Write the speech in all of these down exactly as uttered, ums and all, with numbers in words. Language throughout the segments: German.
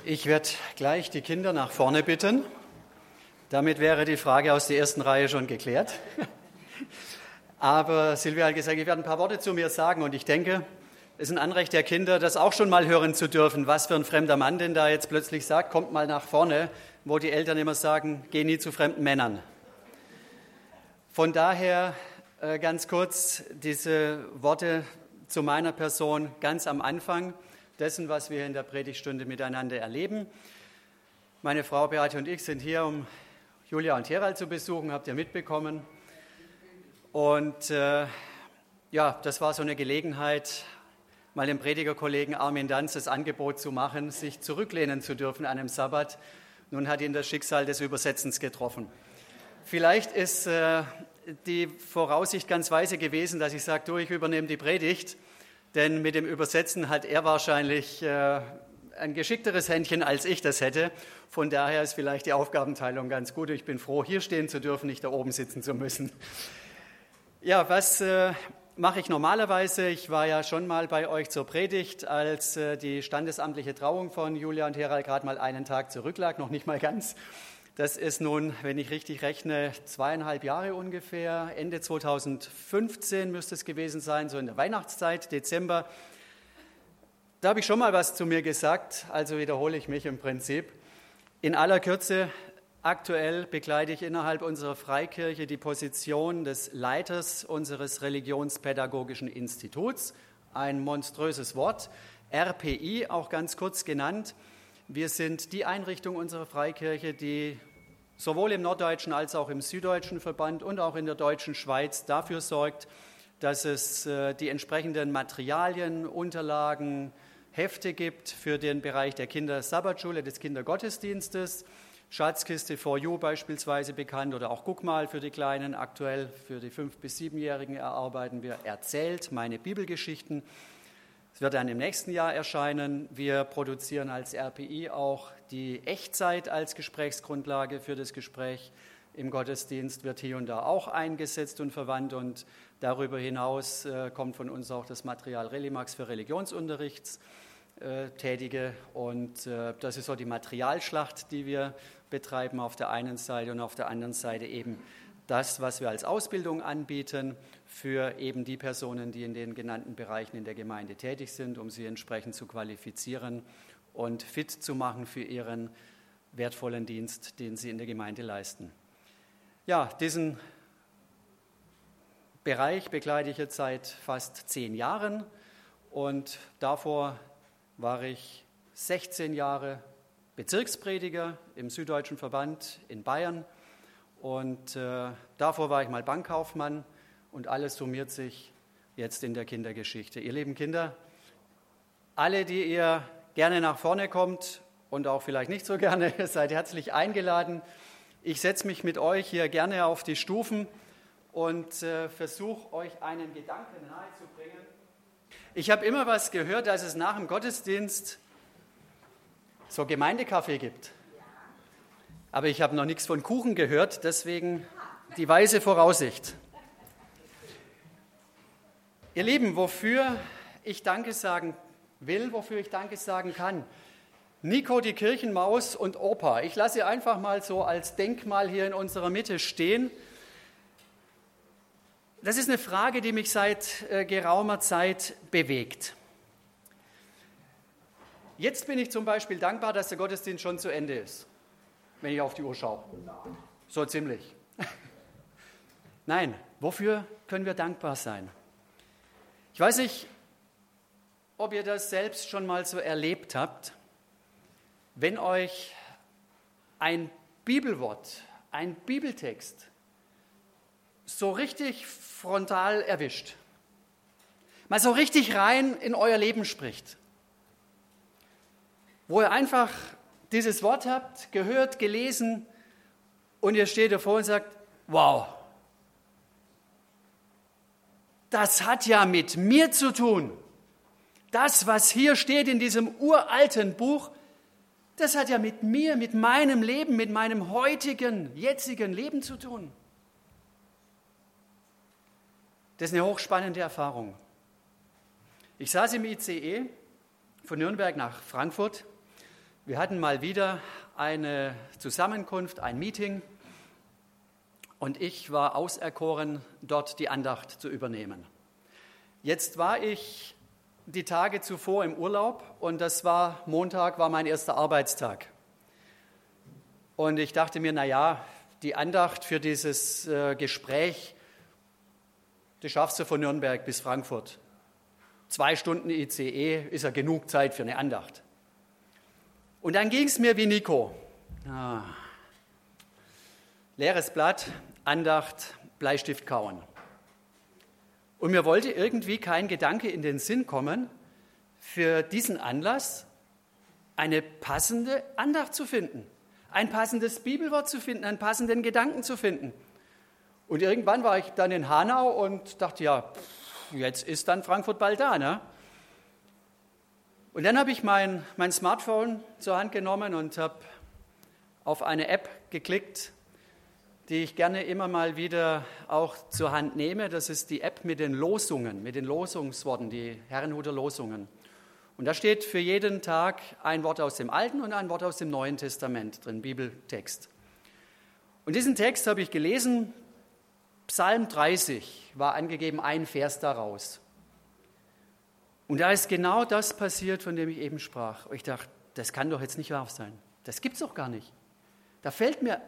Ich werde gleich die Kinder nach vorne bitten. Damit wäre die Frage aus der ersten Reihe schon geklärt. Aber Silvia hat gesagt, ich werde ein paar Worte zu mir sagen und ich denke, es ist ein Anrecht der Kinder, das auch schon mal hören zu dürfen, was für ein fremder Mann denn da jetzt plötzlich sagt, kommt mal nach vorne, wo die Eltern immer sagen, geh nie zu fremden Männern. Von daher äh, ganz kurz diese Worte zu meiner Person ganz am Anfang dessen, was wir in der Predigtstunde miteinander erleben. Meine Frau Beate und ich sind hier, um Julia und Gerald zu besuchen, habt ihr mitbekommen. Und äh, ja, das war so eine Gelegenheit, mal dem Predigerkollegen Armin Danz das Angebot zu machen, sich zurücklehnen zu dürfen an einem Sabbat. Nun hat ihn das Schicksal des Übersetzens getroffen. Vielleicht ist äh, die Voraussicht ganz weise gewesen, dass ich sage, du, ich übernehme die Predigt, denn mit dem Übersetzen hat er wahrscheinlich äh, ein geschickteres Händchen, als ich das hätte. Von daher ist vielleicht die Aufgabenteilung ganz gut. Ich bin froh, hier stehen zu dürfen, nicht da oben sitzen zu müssen. Ja, was äh, mache ich normalerweise? Ich war ja schon mal bei euch zur Predigt, als äh, die standesamtliche Trauung von Julia und Gerald gerade mal einen Tag zurücklag, noch nicht mal ganz. Das ist nun, wenn ich richtig rechne, zweieinhalb Jahre ungefähr. Ende zweitausendfünfzehn müsste es gewesen sein, so in der Weihnachtszeit, Dezember. Da habe ich schon mal was zu mir gesagt, also wiederhole ich mich im Prinzip. In aller Kürze, aktuell bekleide ich innerhalb unserer Freikirche die Position des Leiters unseres Religionspädagogischen Instituts. Ein monströses Wort, R P I, auch ganz kurz genannt. Wir sind die Einrichtung unserer Freikirche, die sowohl im norddeutschen als auch im süddeutschen Verband und auch in der deutschen Schweiz dafür sorgt, dass es äh, die entsprechenden Materialien, Unterlagen, Hefte gibt für den Bereich der Kindersabbatschule, des Kindergottesdienstes. Schatzkiste for You beispielsweise bekannt oder auch Guck mal für die Kleinen. Aktuell für die fünf- bis siebenjährigen erarbeiten wir Erzählt, meine Bibelgeschichten. Es wird dann im nächsten Jahr erscheinen. Wir produzieren als R P I auch die Echtzeit als Gesprächsgrundlage für das Gespräch im Gottesdienst, wird hier und da auch eingesetzt und verwandt. Und darüber hinaus äh, kommt von uns auch das Material Relimax für Religionsunterrichtstätige. Und äh, das ist so die Materialschlacht, die wir betreiben auf der einen Seite und auf der anderen Seite eben das, was wir als Ausbildung anbieten für eben die Personen, die in den genannten Bereichen in der Gemeinde tätig sind, um sie entsprechend zu qualifizieren und fit zu machen für ihren wertvollen Dienst, den sie in der Gemeinde leisten. Ja, diesen Bereich begleite ich jetzt seit fast zehn Jahren und davor war ich sechzehn Jahre Bezirksprediger im Süddeutschen Verband in Bayern. Und äh, davor war ich mal Bankkaufmann und alles summiert sich jetzt in der Kindergeschichte. Ihr lieben Kinder, alle, die ihr gerne nach vorne kommt und auch vielleicht nicht so gerne, seid herzlich eingeladen. Ich setze mich mit euch hier gerne auf die Stufen und äh, versuche euch einen Gedanken nahezubringen. Ich habe immer was gehört, dass es nach dem Gottesdienst so Gemeindekaffee gibt. Aber ich habe noch nichts von Kuchen gehört, deswegen die weise Voraussicht. Ihr Lieben, wofür ich Danke sagen will, wofür ich Danke sagen kann. Nico, die Kirchenmaus und Opa. Ich lasse sie einfach mal so als Denkmal hier in unserer Mitte stehen. Das ist eine Frage, die mich seit äh, geraumer Zeit bewegt. Jetzt bin ich zum Beispiel dankbar, dass der Gottesdienst schon zu Ende ist. Wenn ich auf die Uhr schaue. So ziemlich. Nein, wofür können wir dankbar sein? Ich weiß nicht, ob ihr das selbst schon mal so erlebt habt, wenn euch ein Bibelwort, ein Bibeltext so richtig frontal erwischt, mal so richtig rein in euer Leben spricht, wo ihr einfach dieses Wort habt, gehört, gelesen und ihr steht davor und sagt, wow, das hat ja mit mir zu tun. Das, was hier steht in diesem uralten Buch, das hat ja mit mir, mit meinem Leben, mit meinem heutigen, jetzigen Leben zu tun. Das ist eine hochspannende Erfahrung. Ich saß im I C E von Nürnberg nach Frankfurt. Wir hatten mal wieder eine Zusammenkunft, ein Meeting und ich war auserkoren, dort die Andacht zu übernehmen. Jetzt war ich die Tage zuvor im Urlaub und das war Montag, war mein erster Arbeitstag. Und ich dachte mir, naja, die Andacht für dieses äh, Gespräch, die schaffst du von Nürnberg bis Frankfurt. Zwei Stunden I C E ist ja genug Zeit für eine Andacht. Und dann ging es mir wie Nico. Ah. Leeres Blatt, Andacht, Bleistift kauen. Und mir wollte irgendwie kein Gedanke in den Sinn kommen, für diesen Anlass eine passende Andacht zu finden, ein passendes Bibelwort zu finden, einen passenden Gedanken zu finden. Und irgendwann war ich dann in Hanau und dachte, ja, jetzt ist dann Frankfurt bald da, ne? Und dann habe ich mein, mein Smartphone zur Hand genommen und habe auf eine App geklickt, die ich gerne immer mal wieder auch zur Hand nehme. Das ist die App mit den Losungen, mit den Losungsworten, die Herrnhuter Losungen. Und da steht für jeden Tag ein Wort aus dem Alten und ein Wort aus dem Neuen Testament drin, Bibeltext. Und diesen Text habe ich gelesen, Psalm dreißig war angegeben, ein Vers daraus. Und da ist genau das passiert, von dem ich eben sprach. Und ich dachte, das kann doch jetzt nicht wahr sein. Das gibt es doch gar nicht. Da fällt mir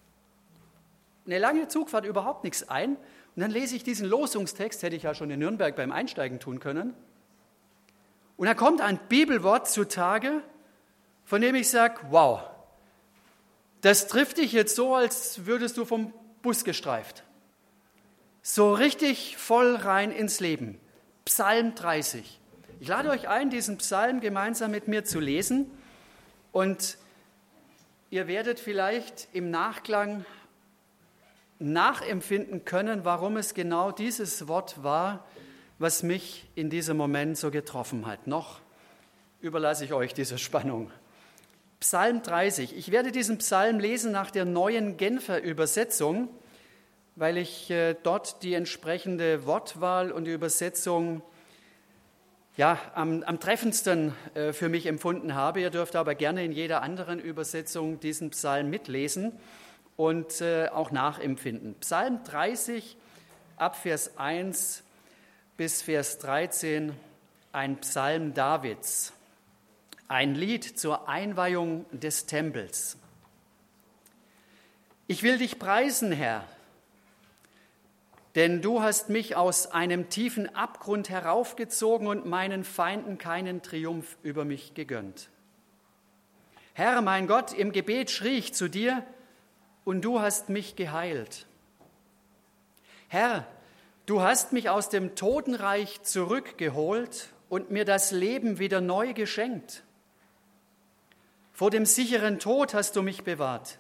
eine lange Zugfahrt überhaupt nichts ein. Und dann lese ich diesen Losungstext, hätte ich ja schon in Nürnberg beim Einsteigen tun können. Und da kommt ein Bibelwort zutage, von dem ich sage, wow, das trifft dich jetzt so, als würdest du vom Bus gestreift. So richtig voll rein ins Leben. Psalm dreißig. Ich lade euch ein, diesen Psalm gemeinsam mit mir zu lesen und ihr werdet vielleicht im Nachklang nachempfinden können, warum es genau dieses Wort war, was mich in diesem Moment so getroffen hat. Noch überlasse ich euch diese Spannung. Psalm dreißig. Ich werde diesen Psalm lesen nach der neuen Genfer Übersetzung, weil ich äh, dort die entsprechende Wortwahl und die Übersetzung ja, am, am treffendsten äh, für mich empfunden habe. Ihr dürft aber gerne in jeder anderen Übersetzung diesen Psalm mitlesen und äh, auch nachempfinden. Psalm dreißig, ab Vers eins bis Vers dreizehn, ein Psalm Davids, ein Lied zur Einweihung des Tempels. Ich will dich preisen, Herr, denn du hast mich aus einem tiefen Abgrund heraufgezogen und meinen Feinden keinen Triumph über mich gegönnt. Herr, mein Gott, im Gebet schrie ich zu dir, und du hast mich geheilt. Herr, du hast mich aus dem Totenreich zurückgeholt und mir das Leben wieder neu geschenkt. Vor dem sicheren Tod hast du mich bewahrt.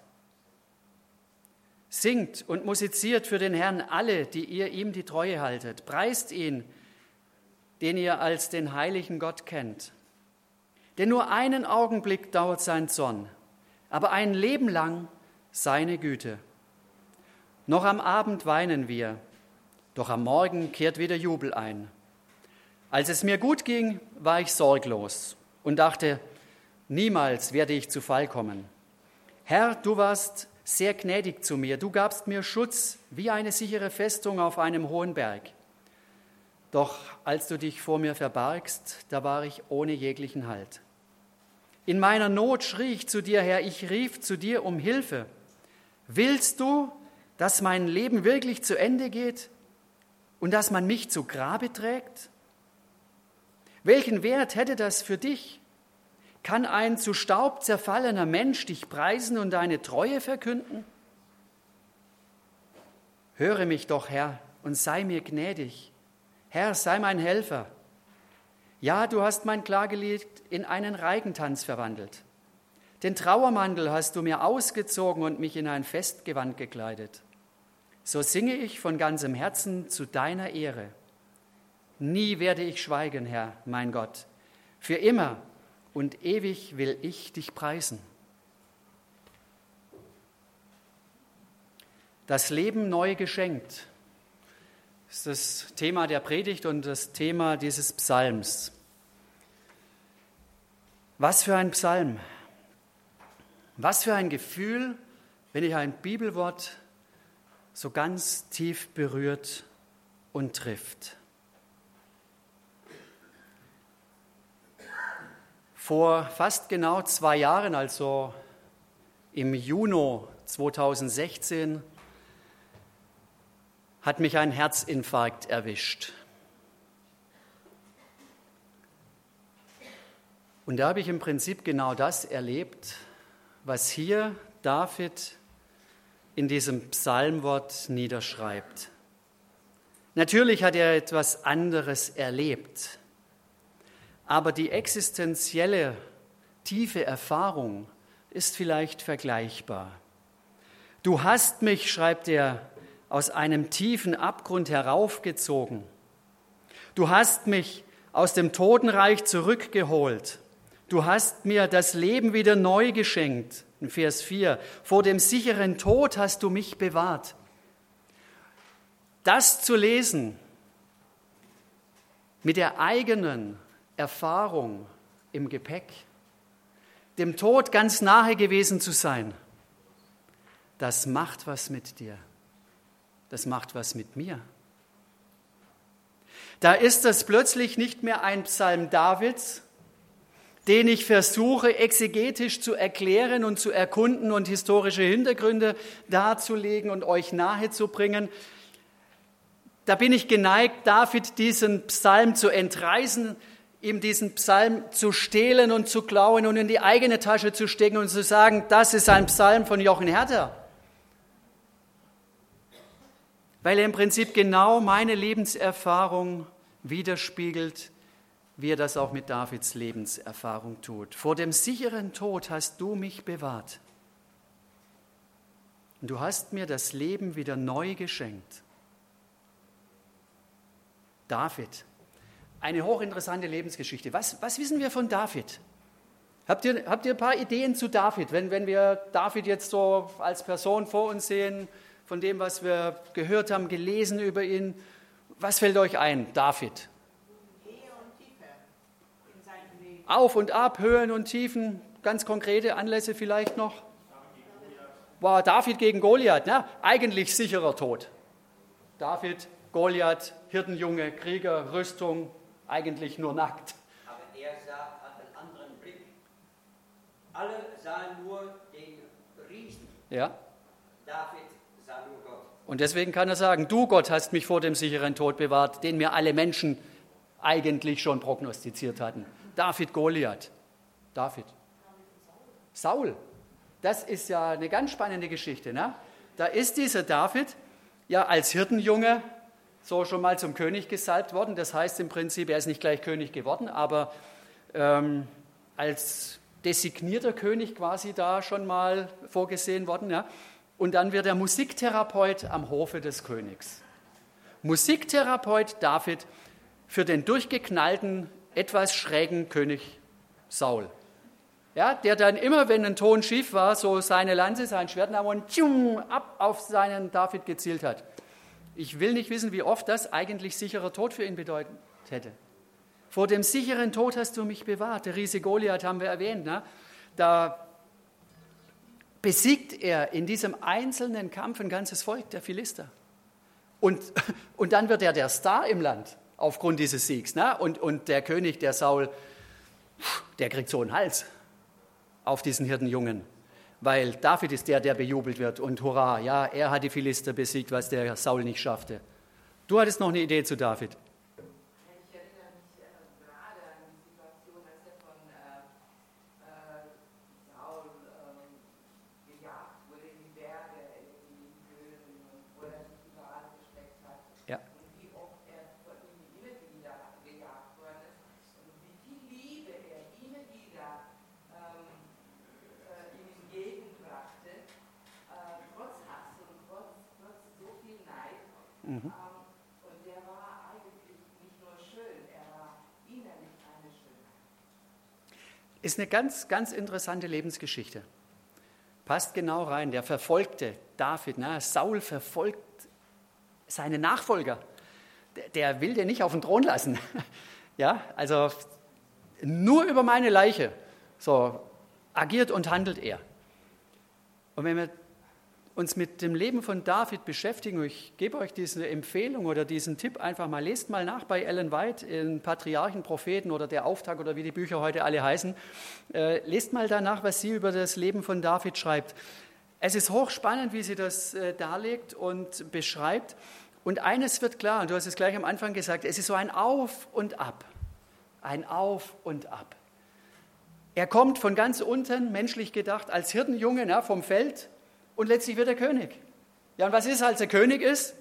Singt und musiziert für den Herrn alle, die ihr ihm die Treue haltet. Preist ihn, den ihr als den heiligen Gott kennt. Denn nur einen Augenblick dauert sein Zorn, aber ein Leben lang seine Güte. Noch am Abend weinen wir, doch am Morgen kehrt wieder Jubel ein. Als es mir gut ging, war ich sorglos und dachte, niemals werde ich zu Fall kommen. Herr, du warst sehr gnädig zu mir. Du gabst mir Schutz wie eine sichere Festung auf einem hohen Berg. Doch als du dich vor mir verbargst, da war ich ohne jeglichen Halt. In meiner Not schrie ich zu dir, Herr, ich rief zu dir um Hilfe. Willst du, dass mein Leben wirklich zu Ende geht und dass man mich zu Grabe trägt? Welchen Wert hätte das für dich? Kann ein zu Staub zerfallener Mensch dich preisen und deine Treue verkünden? Höre mich doch, Herr, und sei mir gnädig. Herr, sei mein Helfer. Ja, du hast mein Klagelied in einen Reigentanz verwandelt. Den Trauermantel hast du mir ausgezogen und mich in ein Festgewand gekleidet. So singe ich von ganzem Herzen zu deiner Ehre. Nie werde ich schweigen, Herr, mein Gott. Für immer und ewig will ich dich preisen. Das Leben neu geschenkt ist das Thema der Predigt und das Thema dieses Psalms. Was für ein Psalm! Was für ein Gefühl, wenn dich ein Bibelwort so ganz tief berührt und trifft. Vor fast genau zwei Jahren, also im Juni zweitausendsechzehn, hat mich ein Herzinfarkt erwischt. Und da habe ich im Prinzip genau das erlebt, was hier David in diesem Psalmwort niederschreibt. Natürlich hat er etwas anderes erlebt, aber die existenzielle, tiefe Erfahrung ist vielleicht vergleichbar. Du hast mich, schreibt er, aus einem tiefen Abgrund heraufgezogen. Du hast mich aus dem Totenreich zurückgeholt. Du hast mir das Leben wieder neu geschenkt. In Vers vier. Vor dem sicheren Tod hast du mich bewahrt. Das zu lesen, mit der eigenen Erfahrung im Gepäck, dem Tod ganz nahe gewesen zu sein, das macht was mit dir. Das macht was mit mir. Da ist das plötzlich nicht mehr ein Psalm Davids, den ich versuche exegetisch zu erklären und zu erkunden und historische Hintergründe darzulegen und euch nahezubringen. Da bin ich geneigt, David diesen Psalm zu entreißen, ihm diesen Psalm zu stehlen und zu klauen und in die eigene Tasche zu stecken und zu sagen, das ist ein Psalm von Jochen Herter. Weil er im Prinzip genau meine Lebenserfahrung widerspiegelt, wie er das auch mit Davids Lebenserfahrung tut. Vor dem sicheren Tod hast du mich bewahrt. Und du hast mir das Leben wieder neu geschenkt. David, eine hochinteressante Lebensgeschichte. Was, was wissen wir von David? Habt ihr, habt ihr ein paar Ideen zu David, wenn, wenn wir David jetzt so als Person vor uns sehen, von dem, was wir gehört haben, gelesen über ihn? Was fällt euch ein, David? Auf und ab, Höhen und Tiefen, ganz konkrete Anlässe vielleicht noch. War David gegen Goliath, ne? Eigentlich sicherer Tod. David, Goliath, Hirtenjunge, Krieger, Rüstung, eigentlich nur nackt. Aber er sah, hat einen anderen Blick. Alle sahen nur den Riesen. Ja. David sah nur Gott. Und deswegen kann er sagen, du Gott hast mich vor dem sicheren Tod bewahrt, den mir alle Menschen eigentlich schon prognostiziert hatten. David, Goliath. David. Saul. Das ist ja eine ganz spannende Geschichte, ne? Da ist dieser David ja als Hirtenjunge so schon mal zum König gesalbt worden. Das heißt im Prinzip, er ist nicht gleich König geworden, aber ähm, als designierter König quasi da schon mal vorgesehen worden. Ja? Und dann wird er Musiktherapeut am Hofe des Königs. Musiktherapeut David für den durchgeknallten, etwas schrägen König Saul. Ja, der dann immer, wenn ein Ton schief war, so seine Lanze, sein Schwert nahm und tschung, ab auf seinen David gezielt hat. Ich will nicht wissen, wie oft das eigentlich sicherer Tod für ihn bedeutet hätte. Vor dem sicheren Tod hast du mich bewahrt. Der Riese Goliath haben wir erwähnt. Ne? Da besiegt er in diesem einzelnen Kampf ein ganzes Volk der Philister. Und, und dann wird er der Star im Land aufgrund dieses Siegs. Ne? Und, und der König, der Saul, der kriegt so einen Hals auf diesen Hirtenjungen. Weil David ist der, der bejubelt wird und hurra, ja, er hat die Philister besiegt, was der Saul nicht schaffte. Du hattest noch eine Idee zu David. Ich erinnere mich äh, gerade an die Situation, als er von äh, äh, Saul äh, gejagt wurde in die Berge, in die Höhen und wo er sich überall versteckt hat. Ja. Und wie oft er von ihm immer wieder gejagt worden ist und wie viel Liebe er immer wieder ähm, ihm entgegenbrachte, äh, trotz Hass und trotz, trotz so viel Neid. Mhm. Ähm, und der war eigentlich nicht nur schön, er war innerlich eine Schönheit. Ist eine ganz, ganz interessante Lebensgeschichte. Passt genau rein. Der verfolgte David, ne? Saul verfolgt seine Nachfolger. Der, der will den nicht auf den Thron lassen. Ja, also nur über meine Leiche. So agiert und handelt er. Und wenn wir uns mit dem Leben von David beschäftigen, ich gebe euch diese Empfehlung oder diesen Tipp einfach mal, lest mal nach bei Ellen White in Patriarchen, Propheten oder der Auftakt oder wie die Bücher heute alle heißen. Äh, lest mal danach, was sie über das Leben von David schreibt. Es ist hochspannend, wie sie das äh, darlegt und beschreibt. Und eines wird klar, und du hast es gleich am Anfang gesagt, es ist so ein Auf und Ab. Ein Auf und Ab. Er kommt von ganz unten, menschlich gedacht, als Hirtenjunge na, vom Feld und letztlich wird er König. Ja, und was ist, als er König ist?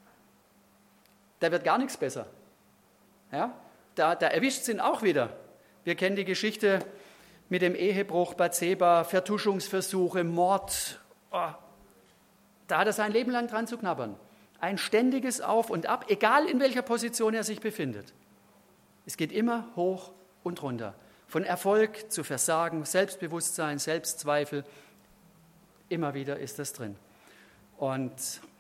Da wird gar nichts besser. Ja, da, da erwischt es ihn auch wieder. Wir kennen die Geschichte mit dem Ehebruch, Bathseba, Vertuschungsversuche, Mord. Oh, da hat er sein Leben lang dran zu knabbern. Ein ständiges Auf und Ab, egal in welcher Position er sich befindet. Es geht immer hoch und runter. Von Erfolg zu Versagen, Selbstbewusstsein, Selbstzweifel. Immer wieder ist das drin. Und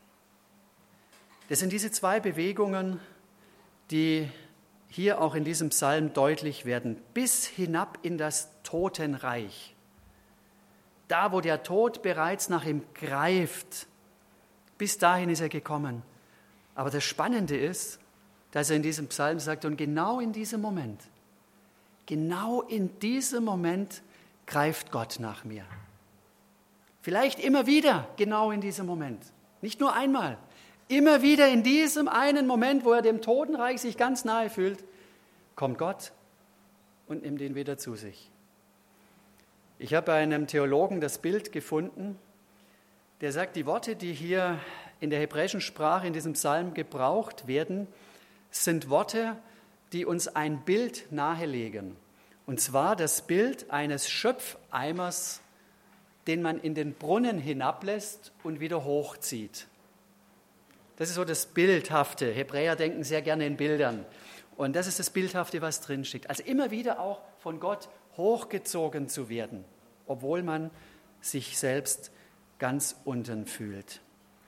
das sind diese zwei Bewegungen, die hier auch in diesem Psalm deutlich werden. Bis hinab in das Totenreich. Da, wo der Tod bereits nach ihm greift, bis dahin ist er gekommen. Aber das Spannende ist, dass er in diesem Psalm sagt, und genau in diesem Moment, genau in diesem Moment greift Gott nach mir. Vielleicht immer wieder genau in diesem Moment. Nicht nur einmal. Immer wieder in diesem einen Moment, wo er dem Totenreich sich ganz nahe fühlt, kommt Gott und nimmt ihn wieder zu sich. Ich habe bei einem Theologen das Bild gefunden, der sagt, die Worte, die hier in der hebräischen Sprache in diesem Psalm gebraucht werden, sind Worte, die uns ein Bild nahelegen. Und zwar das Bild eines Schöpfeimers, den man in den Brunnen hinablässt und wieder hochzieht. Das ist so das Bildhafte. Hebräer denken sehr gerne in Bildern. Und das ist das Bildhafte, was drinsteckt. Also immer wieder auch von Gott hochgezogen zu werden, obwohl man sich selbst ganz unten fühlt.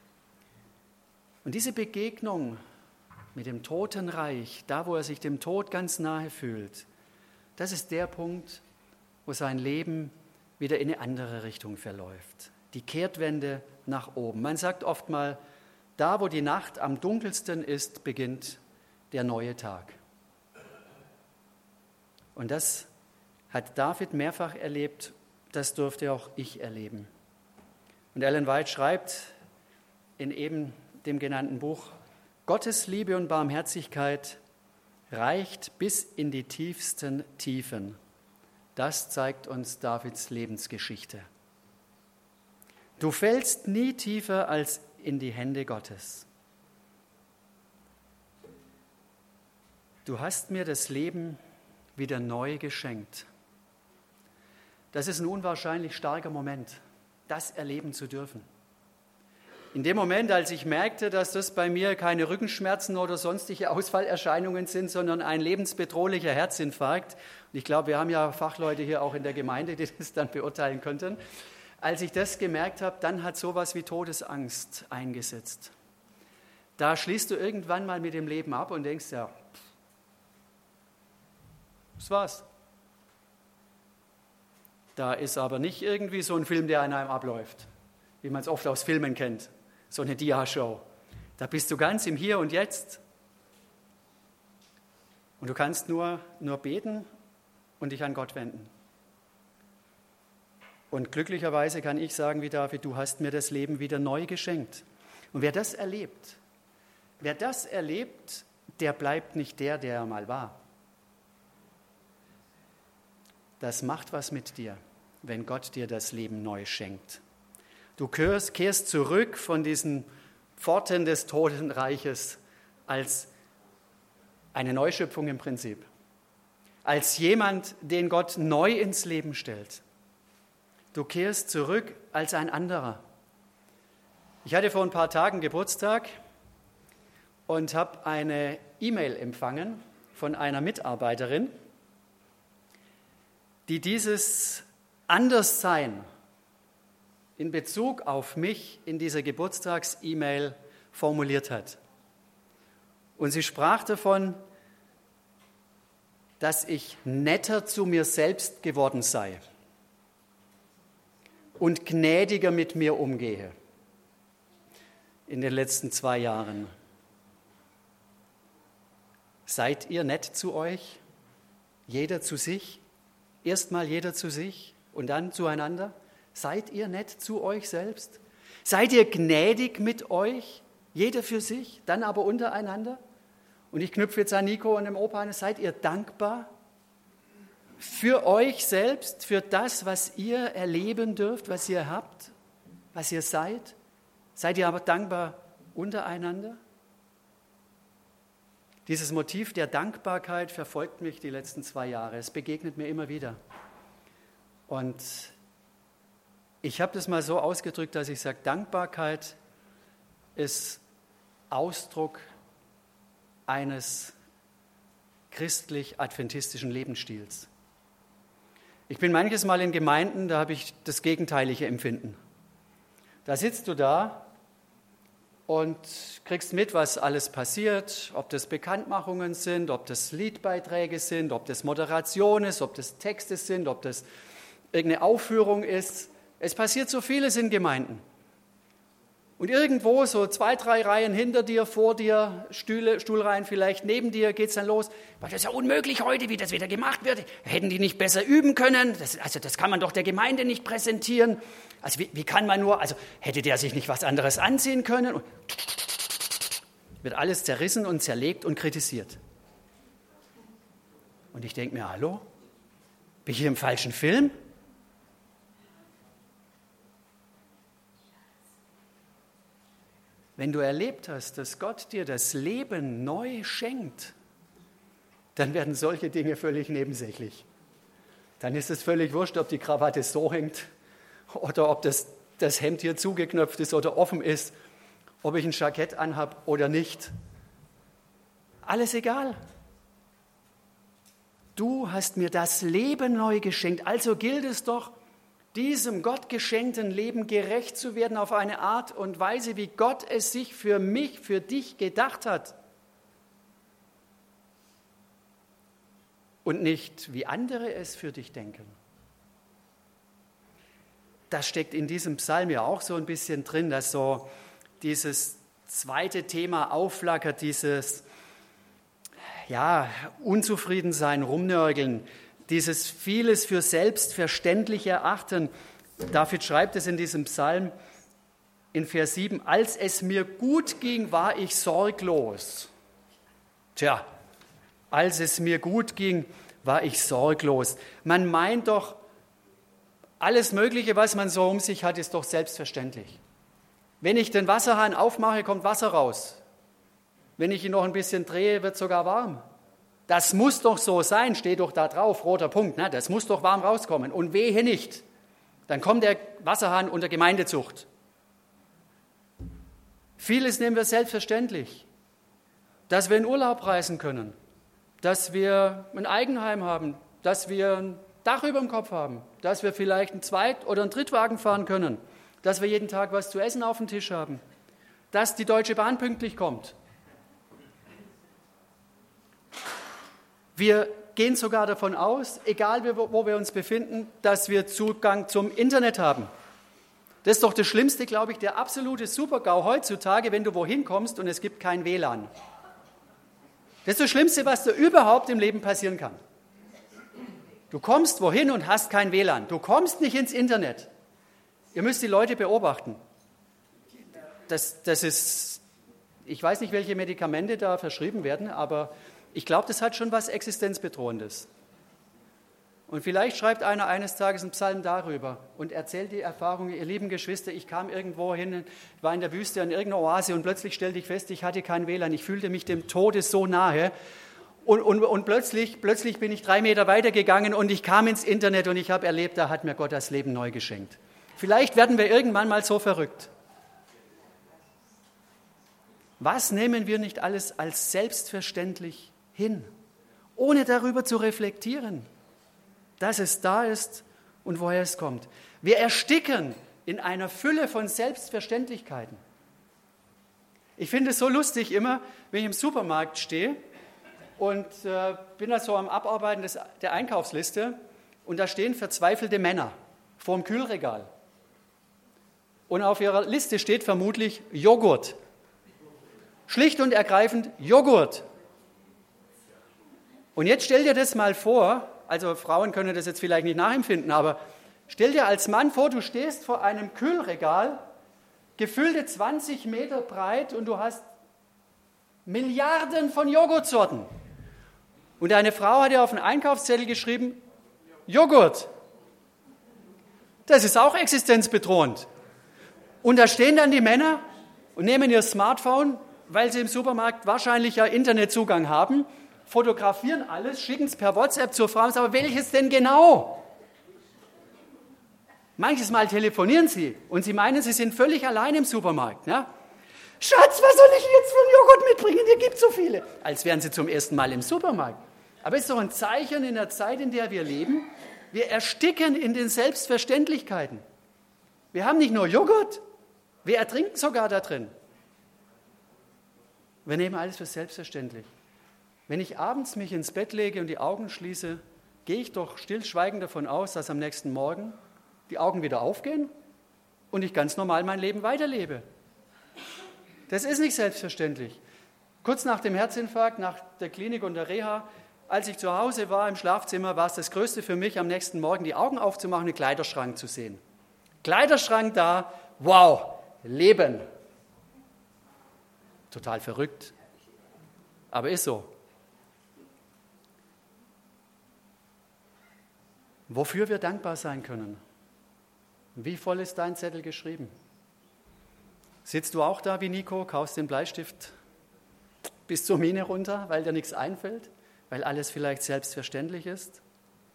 Und diese Begegnung mit dem Totenreich, da wo er sich dem Tod ganz nahe fühlt, das ist der Punkt, wo sein Leben wieder in eine andere Richtung verläuft. Die Kehrtwende nach oben. Man sagt oft mal, da wo die Nacht am dunkelsten ist, beginnt der neue Tag. Und das hat David mehrfach erlebt, das durfte auch ich erleben. Und Ellen White schreibt in eben dem genannten Buch, Gottes Liebe und Barmherzigkeit reicht bis in die tiefsten Tiefen. Das zeigt uns Davids Lebensgeschichte. Du fällst nie tiefer als in die Hände Gottes. Du hast mir das Leben wieder neu geschenkt. Das ist ein unwahrscheinlich starker Moment, das erleben zu dürfen. In dem Moment, als ich merkte, dass das bei mir keine Rückenschmerzen oder sonstige Ausfallerscheinungen sind, sondern ein lebensbedrohlicher Herzinfarkt, und ich glaube, wir haben ja Fachleute hier auch in der Gemeinde, die das dann beurteilen könnten, als ich das gemerkt habe, dann hat sowas wie Todesangst eingesetzt. Da schließt du irgendwann mal mit dem Leben ab und denkst, ja, das war's. Da ist aber nicht irgendwie so ein Film, der an einem abläuft, wie man es oft aus Filmen kennt. So eine Dia-Show. Da bist du ganz im Hier und Jetzt. Und du kannst nur, nur beten und dich an Gott wenden. Und glücklicherweise kann ich sagen wie David, du hast mir das Leben wieder neu geschenkt. Und wer das erlebt, wer das erlebt, der bleibt nicht der, der er mal war. Das macht was mit dir, wenn Gott dir das Leben neu schenkt. Du kehrst, kehrst zurück von diesen Pforten des Totenreiches als eine Neuschöpfung im Prinzip. Als jemand, den Gott neu ins Leben stellt. Du kehrst zurück als ein anderer. Ich hatte vor ein paar Tagen Geburtstag und habe eine E-Mail empfangen von einer Mitarbeiterin, die dieses Anderssein in Bezug auf mich in dieser Geburtstags-E-Mail formuliert hat. Und sie sprach davon, dass ich netter zu mir selbst geworden sei. und gnädiger mit mir umgehe in den letzten zwei Jahren. Seid ihr nett zu euch? Jeder zu sich? Erstmal jeder zu sich und dann zueinander? Seid ihr nett zu euch selbst? Seid ihr gnädig mit euch? Jeder für sich, dann aber untereinander? Und ich knüpfe jetzt an Nico und dem Opa an, seid ihr dankbar für euch selbst, für das, was ihr erleben dürft, was ihr habt, was ihr seid? Seid ihr aber dankbar untereinander? Dieses Motiv der Dankbarkeit verfolgt mich die letzten zwei Jahre. Es begegnet mir immer wieder. Und ich habe das mal so ausgedrückt, dass ich sage, Dankbarkeit ist Ausdruck eines christlich-adventistischen Lebensstils. Ich bin manches Mal in Gemeinden, da habe ich das gegenteilige Empfinden. Da sitzt du da und kriegst mit, was alles passiert, ob das Bekanntmachungen sind, ob das Liedbeiträge sind, ob das Moderation ist, ob das Texte sind, ob das irgendeine Aufführung ist. Es passiert so vieles in Gemeinden. Und irgendwo, so zwei, drei Reihen hinter dir, vor dir, Stühle, Stuhlreihen vielleicht neben dir, geht es dann los. Das ist ja unmöglich heute, wie das wieder gemacht wird. Hätten die nicht besser üben können? Das, also das kann man doch der Gemeinde nicht präsentieren. Also wie, wie kann man nur, also hätte der sich nicht was anderes anziehen können? Und wird alles zerrissen und zerlegt und kritisiert. Und ich denke mir, hallo? Bin ich hier im falschen Film? Wenn du erlebt hast, dass Gott dir das Leben neu schenkt, dann werden solche Dinge völlig nebensächlich. Dann ist es völlig wurscht, ob die Krawatte so hängt oder ob das, das Hemd hier zugeknöpft ist oder offen ist, ob ich ein Jackett anhabe oder nicht. Alles egal. Du hast mir das Leben neu geschenkt, also gilt es doch, diesem Gott geschenkten Leben gerecht zu werden auf eine Art und Weise, wie Gott es sich für mich, für dich gedacht hat. Und nicht, wie andere es für dich denken. Das steckt in diesem Psalm ja auch so ein bisschen drin, dass so dieses zweite Thema aufflackert, dieses ja, Unzufriedensein, Rumnörgeln, dieses vieles für selbstverständlich erachten. David schreibt es in diesem Psalm in Vers sieben, als es mir gut ging, war ich sorglos. Tja, als es mir gut ging, war ich sorglos. Man meint doch, alles Mögliche, was man so um sich hat, ist doch selbstverständlich. Wenn ich den Wasserhahn aufmache, kommt Wasser raus. Wenn ich ihn noch ein bisschen drehe, wird es sogar warm. Das muss doch so sein, steht doch da drauf, roter Punkt, ne? Das muss doch warm rauskommen. Und wehe nicht, dann kommt der Wasserhahn unter Gemeindezucht. Vieles nehmen wir selbstverständlich, dass wir in Urlaub reisen können, dass wir ein Eigenheim haben, dass wir ein Dach über dem Kopf haben, dass wir vielleicht einen Zweit- oder einen Drittwagen fahren können, dass wir jeden Tag was zu essen auf dem Tisch haben, dass die Deutsche Bahn pünktlich kommt. Wir gehen sogar davon aus, egal wo wir uns befinden, dass wir Zugang zum Internet haben. Das ist doch das Schlimmste, glaube ich, der absolute Super-GAU heutzutage, wenn du wohin kommst und es gibt kein W L A N. Das ist das Schlimmste, was dir überhaupt im Leben passieren kann. Du kommst wohin und hast kein W L A N. Du kommst nicht ins Internet. Ihr müsst die Leute beobachten. Das, das ist, ich weiß nicht, welche Medikamente da verschrieben werden, aber ich glaube, das hat schon was Existenzbedrohendes. Und vielleicht schreibt einer eines Tages einen Psalm darüber und erzählt die Erfahrung, ihr lieben Geschwister, ich kam irgendwo hin, war in der Wüste, in irgendeiner Oase und plötzlich stellte ich fest, ich hatte kein W L A N, ich fühlte mich dem Tode so nahe und, und, und plötzlich, plötzlich bin ich drei Meter weitergegangen und ich kam ins Internet und ich habe erlebt, da hat mir Gott das Leben neu geschenkt. Vielleicht werden wir irgendwann mal so verrückt. Was nehmen wir nicht alles als selbstverständlich hin, ohne darüber zu reflektieren, dass es da ist und woher es kommt. Wir ersticken in einer Fülle von Selbstverständlichkeiten. Ich finde es so lustig immer, wenn ich im Supermarkt stehe und äh, bin da so am Abarbeiten des, der Einkaufsliste und da stehen verzweifelte Männer vor dem Kühlregal. Und auf ihrer Liste steht vermutlich Joghurt. Schlicht und ergreifend Joghurt. Und jetzt stell dir das mal vor, also Frauen können das jetzt vielleicht nicht nachempfinden, aber stell dir als Mann vor, du stehst vor einem Kühlregal, gefüllte zwanzig Meter breit und du hast Milliarden von Joghurtsorten. Und deine Frau hat dir auf den Einkaufszettel geschrieben, Joghurt. Das ist auch existenzbedrohend. Und da stehen dann die Männer und nehmen ihr Smartphone, weil sie im Supermarkt wahrscheinlich ja Internetzugang haben, fotografieren alles, schicken es per WhatsApp zur Frau und sagen, aber welches denn genau? Manches Mal telefonieren sie und sie meinen, sie sind völlig allein im Supermarkt. Ja? Schatz, was soll ich jetzt für einen Joghurt mitbringen? Hier gibt es so viele. Als wären sie zum ersten Mal im Supermarkt. Aber es ist doch ein Zeichen in der Zeit, in der wir leben. Wir ersticken in den Selbstverständlichkeiten. Wir haben nicht nur Joghurt, wir ertrinken sogar da drin. Wir nehmen alles für selbstverständlich. Wenn ich abends mich ins Bett lege und die Augen schließe, gehe ich doch stillschweigend davon aus, dass am nächsten Morgen die Augen wieder aufgehen und ich ganz normal mein Leben weiterlebe. Das ist nicht selbstverständlich. Kurz nach dem Herzinfarkt, nach der Klinik und der Reha, als ich zu Hause war im Schlafzimmer, war es das Größte für mich, am nächsten Morgen die Augen aufzumachen und den Kleiderschrank zu sehen. Kleiderschrank da, wow, Leben. Total verrückt, aber ist so. Wofür wir dankbar sein können. Wie voll ist dein Zettel geschrieben? Sitzt du auch da wie Nico, kaust den Bleistift bis zur Mine runter, weil dir nichts einfällt, weil alles vielleicht selbstverständlich ist?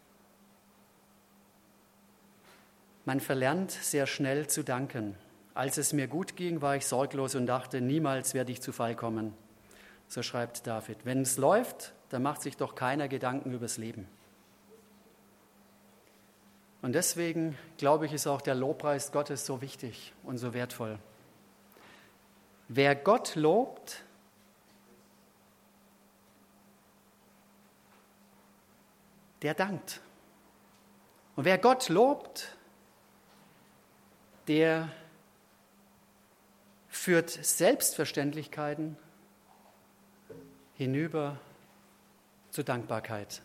Man verlernt sehr schnell zu danken. Als es mir gut ging, war ich sorglos und dachte, niemals werde ich zu Fall kommen. So schreibt David. Wenn es läuft, dann macht sich doch keiner Gedanken übers Leben. Und deswegen, glaube ich, ist auch der Lobpreis Gottes so wichtig und so wertvoll. Wer Gott lobt, der dankt. Und wer Gott lobt, der führt Selbstverständlichkeiten hinüber zur Dankbarkeit.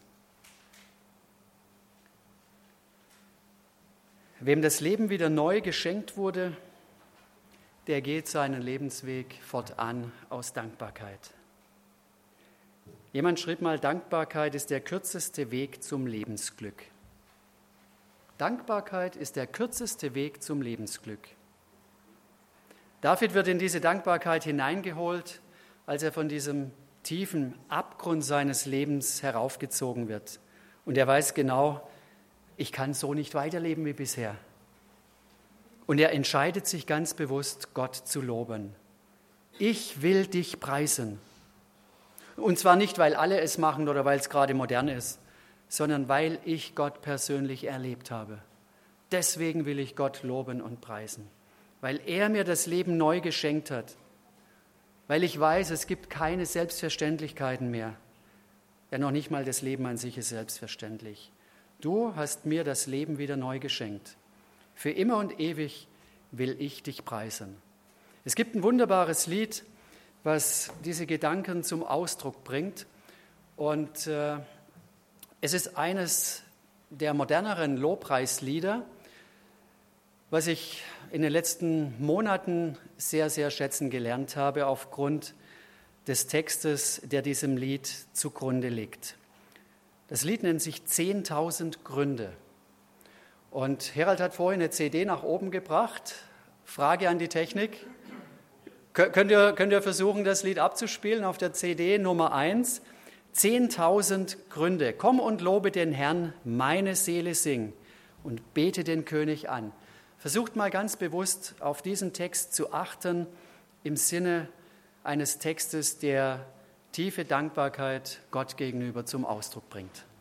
Wem das Leben wieder neu geschenkt wurde, der geht seinen Lebensweg fortan aus Dankbarkeit. Jemand schrieb mal, Dankbarkeit ist der kürzeste Weg zum Lebensglück. Dankbarkeit ist der kürzeste Weg zum Lebensglück. David wird in diese Dankbarkeit hineingeholt, als er von diesem tiefen Abgrund seines Lebens heraufgezogen wird. Und er weiß genau, ich kann so nicht weiterleben wie bisher. Und er entscheidet sich ganz bewusst, Gott zu loben. Ich will dich preisen. Und zwar nicht, weil alle es machen oder weil es gerade modern ist, sondern weil ich Gott persönlich erlebt habe. Deswegen will ich Gott loben und preisen. Weil er mir das Leben neu geschenkt hat. Weil ich weiß, es gibt keine Selbstverständlichkeiten mehr. Ja, noch nicht mal das Leben an sich ist selbstverständlich. Du hast mir das Leben wieder neu geschenkt. Für immer und ewig will ich dich preisen. Es gibt ein wunderbares Lied, was diese Gedanken zum Ausdruck bringt. Und äh, es ist eines der moderneren Lobpreislieder, was ich in den letzten Monaten sehr, sehr schätzen gelernt habe, aufgrund des Textes, der diesem Lied zugrunde liegt. Das Lied nennt sich zehntausend Gründe. Und Herald hat vorhin eine C D nach oben gebracht. Frage an die Technik. Könnt ihr, könnt ihr versuchen, das Lied abzuspielen auf der C D Nummer eins? zehntausend Gründe. Komm und lobe den Herrn, meine Seele sing und bete den König an. Versucht mal ganz bewusst auf diesen Text zu achten, im Sinne eines Textes, der tiefe Dankbarkeit Gott gegenüber zum Ausdruck bringt.